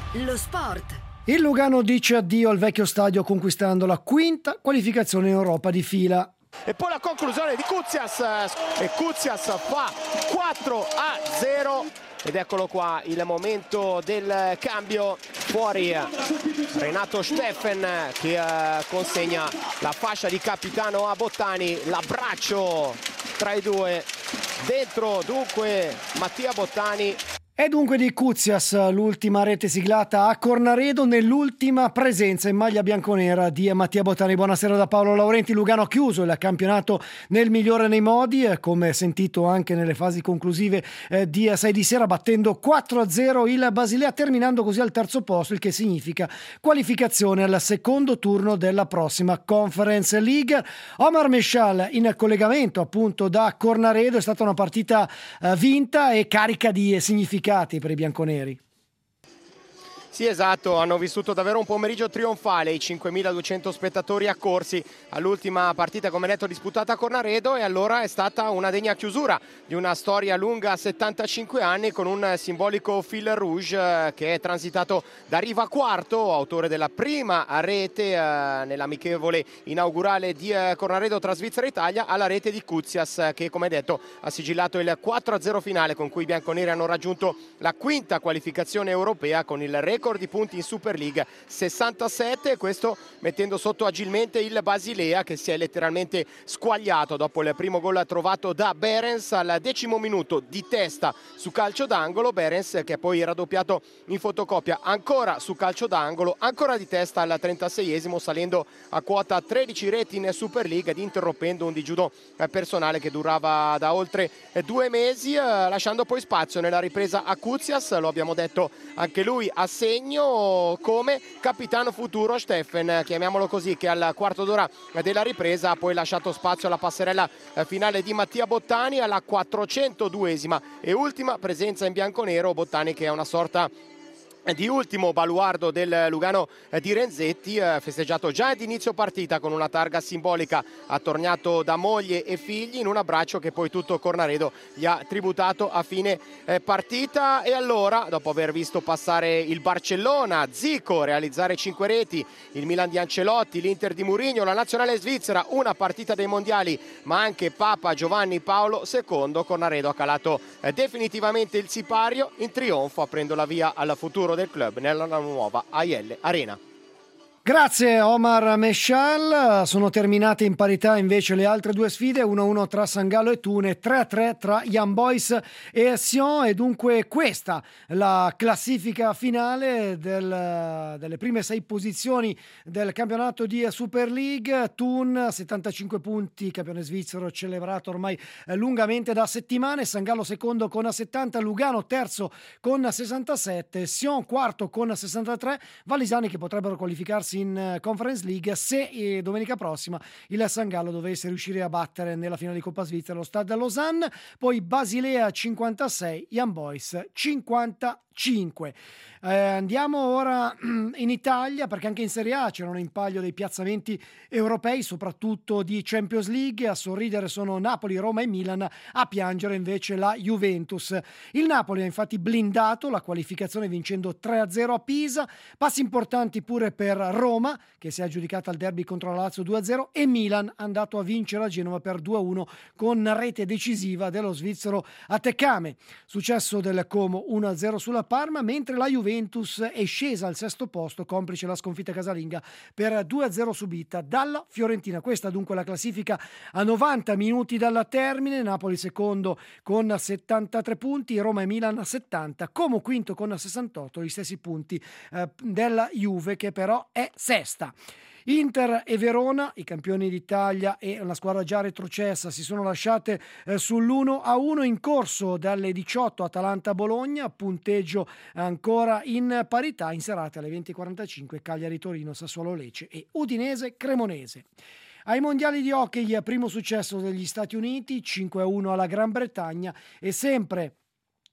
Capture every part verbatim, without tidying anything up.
Lo sport. Il Lugano dice addio al vecchio stadio conquistando la quinta qualificazione in Europa di fila. E poi la conclusione di Koutsias e Koutsias fa quattro a zero ed eccolo qua il momento del cambio. Fuori Renato Steffen che uh, consegna la fascia di capitano a Bottani, l'abbraccio tra i due, dentro dunque Mattia Bottani. E dunque di Koutsias l'ultima rete siglata a Cornaredo nell'ultima presenza in maglia bianconera di Mattia Bottani. Buonasera da Paolo Laurenti. Lugano ha chiuso il campionato nel migliore nei modi, come sentito anche nelle fasi conclusive di sei di sera, battendo quattro a zero il Basilea, terminando così al terzo posto, il che significa qualificazione al secondo turno della prossima Conference League. Omar Meshal in collegamento appunto da Cornaredo. È stata una partita vinta e carica di significati per i bianconeri. Sì, esatto, hanno vissuto davvero un pomeriggio trionfale i cinquemiladuecento spettatori accorsi all'ultima partita, come detto, disputata a Cornaredo, e allora è stata una degna chiusura di una storia lunga settantacinque anni, con un simbolico fil rouge che è transitato da Riva Quarto, autore della prima rete eh, nell'amichevole inaugurale di eh, Cornaredo tra Svizzera e Italia, alla rete di Koutsias che, come detto, ha sigillato il quattro a zero finale con cui i bianconeri hanno raggiunto la quinta qualificazione europea con il record di punti in Super League, sessantasette, questo mettendo sotto agilmente il Basilea, che si è letteralmente squagliato dopo il primo gol trovato da Berens al decimo minuto di testa su calcio d'angolo. Berens che poi raddoppiato in fotocopia ancora su calcio d'angolo, ancora di testa al trentaseiesimo, salendo a quota tredici reti in Super League ed interrompendo un digiuno personale che durava da oltre due mesi, lasciando poi spazio nella ripresa a Koutsias. Lo abbiamo detto anche lui a segno come capitano futuro Steffen, chiamiamolo così, che al quarto d'ora della ripresa ha poi lasciato spazio alla passerella finale di Mattia Bottani alla quattrocentoduesima e ultima presenza in bianconero. Bottani che è una sorta di ultimo baluardo del Lugano di Renzetti, eh, festeggiato già ad inizio partita con una targa simbolica attorniato da moglie e figli, in un abbraccio che poi tutto Cornaredo gli ha tributato a fine eh, partita. E allora, dopo aver visto passare il Barcellona, Zico realizzare cinque reti, il Milan di Ancelotti, l'Inter di Mourinho, la nazionale svizzera, una partita dei mondiali, ma anche Papa Giovanni Paolo secondo, Cornaredo ha calato eh, definitivamente il sipario in trionfo, aprendo la via al futuro del club nella nuova A I L Arena. Grazie Omar Meshal. Sono terminate in parità invece le altre due sfide, uno a uno tra San Gallo e Thun, tre a tre tra Young Boys e Sion, e dunque questa la classifica finale del, delle prime sei posizioni del campionato di Super League. Thun settantacinque punti, campione svizzero celebrato ormai lungamente da settimane, San Gallo secondo con settanta, Lugano terzo con sessantasette, Sion quarto con sessantatré, Vallisani che potrebbero qualificarsi in Conference League se eh, domenica prossima il San Gallo dovesse riuscire a battere nella finale di Coppa Svizzera lo Stade Lausanne. Poi Basilea cinquantasei, Young Boys cinquantacinque. Eh, andiamo ora in Italia, perché anche in Serie A c'erano in palio dei piazzamenti europei, soprattutto di Champions League. A sorridere sono Napoli, Roma e Milan, a piangere invece la Juventus. Il Napoli ha infatti blindato la qualificazione vincendo tre a zero a Pisa, passi importanti pure per Roma che si è aggiudicata il derby contro la Lazio due a zero, e Milan andato a vincere a Genova per due a uno con rete decisiva dello svizzero Atekame. Successo del Como uno a zero sulla Parma, mentre la Juventus è scesa al sesto posto, complice la sconfitta casalinga per due a zero subita dalla Fiorentina. Questa dunque la classifica a novanta minuti dalla termine: Napoli secondo con settantatré punti, Roma e Milan a settanta, Como quinto con sessantotto, gli stessi punti eh, della Juve che però è sesta. Inter e Verona, i campioni d'Italia e una squadra già retrocessa, si sono lasciate eh, sull'uno a uno in corso dalle diciotto. Atalanta-Bologna, punteggio ancora in parità. In serata alle venti e quarantacinque Cagliari-Torino, Sassuolo-Lecce e Udinese-Cremonese. Ai mondiali di hockey, primo successo degli Stati Uniti, cinque a uno alla Gran Bretagna, e sempre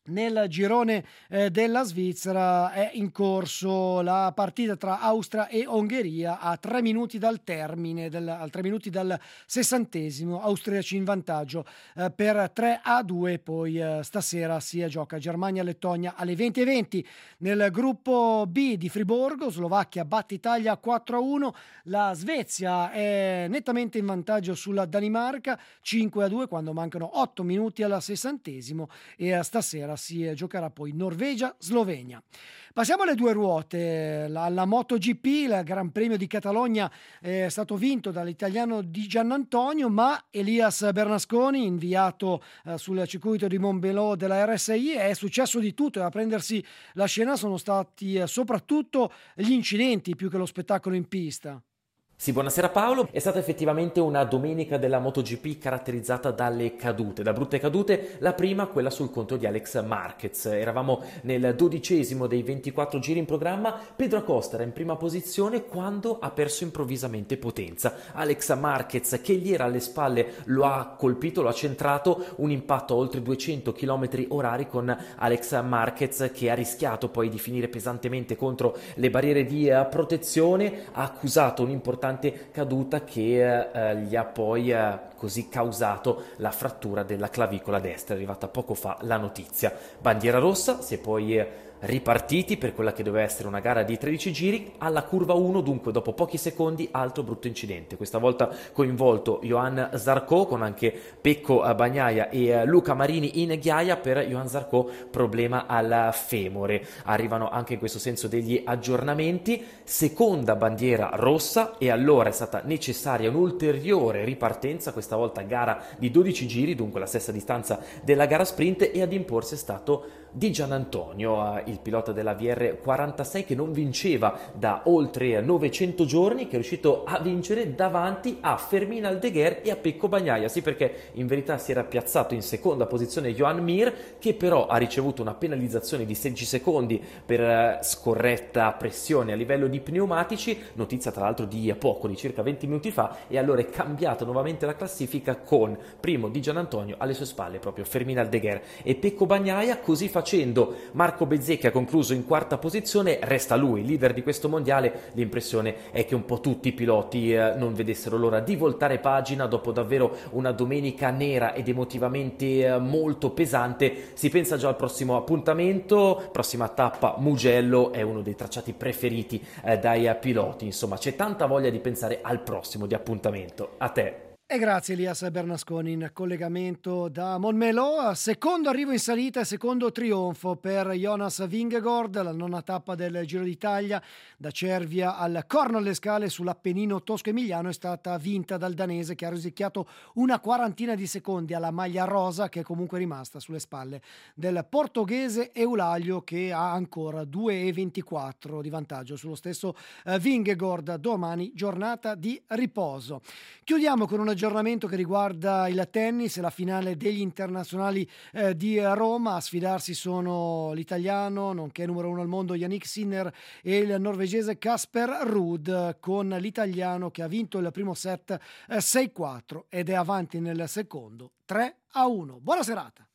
Nel girone eh, della Svizzera è in corso la partita tra Austria e Ungheria a tre minuti dal termine, del, a tre minuti dal sessantesimo, austriaci in vantaggio eh, per tre a due, poi eh, stasera si gioca Germania-Lettonia alle venti e venti. Nel gruppo B di Friburgo, Slovacchia batte Italia quattro a uno, la Svezia è nettamente in vantaggio sulla Danimarca cinque a due quando mancano otto minuti al sessantesimo e eh, stasera si giocherà poi Norvegia-Slovenia. Passiamo alle due ruote. La, la MotoGP, il Gran Premio di Catalogna è stato vinto dall'italiano Di Giannantonio, ma Elias Bernasconi, inviato eh, sul circuito di Montbello della R S I, è successo di tutto e a prendersi la scena sono stati eh, soprattutto gli incidenti più che lo spettacolo in pista. Sì, buonasera Paolo. È stata effettivamente una domenica della MotoGP caratterizzata dalle cadute, da brutte cadute. La prima, quella sul conto di Alex Marquez. Eravamo nel dodicesimo dei ventiquattro giri in programma. Pedro Acosta era in prima posizione quando ha perso improvvisamente potenza. Alex Marquez, che gli era alle spalle, lo ha colpito, lo ha centrato. Un impatto a oltre duecento chilometri orari con Alex Marquez, che ha rischiato poi di finire pesantemente contro le barriere di uh, protezione. Ha accusato un'importante caduta che eh, gli ha poi eh, così causato la frattura della clavicola destra. È arrivata poco fa la notizia. Bandiera rossa, si è poi eh, ripartiti per quella che doveva essere una gara di tredici giri. Alla curva uno, dunque dopo pochi secondi, altro brutto incidente, questa volta coinvolto Johan Zarco, con anche Pecco Bagnaia e Luca Marini in ghiaia. Per Johan Zarco problema al femore. Arrivano anche in questo senso degli aggiornamenti. Seconda bandiera rossa e allora è stata necessaria un'ulteriore ripartenza, questa volta gara di dodici giri, dunque la stessa distanza della gara sprint, e ad imporsi è stato Di Giannantonio, il pilota della V R quarantasei che non vinceva da oltre novecento giorni, che è riuscito a vincere davanti a Fermín Aldeguer e a Pecco Bagnaia. Sì, perché in verità si era piazzato in seconda posizione Joan Mir, che però ha ricevuto una penalizzazione di sedici secondi per scorretta pressione a livello di pneumatici, notizia tra l'altro di poco, di circa venti minuti fa, e allora è cambiata nuovamente la classifica con primo Di Giannantonio, alle sue spalle proprio Fermín Aldeguer e Pecco Bagnaia. Così facendo Marco Bezzecchi ha concluso in quarta posizione, resta lui leader di questo mondiale. L'impressione è che un po' tutti i piloti eh, non vedessero l'ora di voltare pagina dopo davvero una domenica nera ed emotivamente eh, molto pesante. Si pensa già al prossimo appuntamento, prossima tappa Mugello, è uno dei tracciati preferiti eh, dai piloti. Insomma, c'è tanta voglia di pensare al prossimo di appuntamento. A te. E grazie Elias Bernasconi in collegamento da Montmelò. Secondo arrivo in salita e secondo trionfo per Jonas Vingegaard, la nona tappa del Giro d'Italia da Cervia al Corno alle Scale sull'Appennino tosco-emiliano è stata vinta dal danese, che ha rosicchiato una quarantina di secondi alla maglia rosa, che è comunque rimasta sulle spalle del portoghese Eulaglio, che ha ancora due e ventiquattro di vantaggio sullo stesso Vingegaard. Domani giornata di riposo. Chiudiamo con una aggiornamento che riguarda il tennis e la finale degli internazionali eh, di Roma. A sfidarsi sono l'italiano, nonché numero uno al mondo, Yannick Sinner, e il norvegese Casper Ruud, con l'italiano che ha vinto il primo set eh, sei quattro ed è avanti nel secondo tre a uno. Buona serata.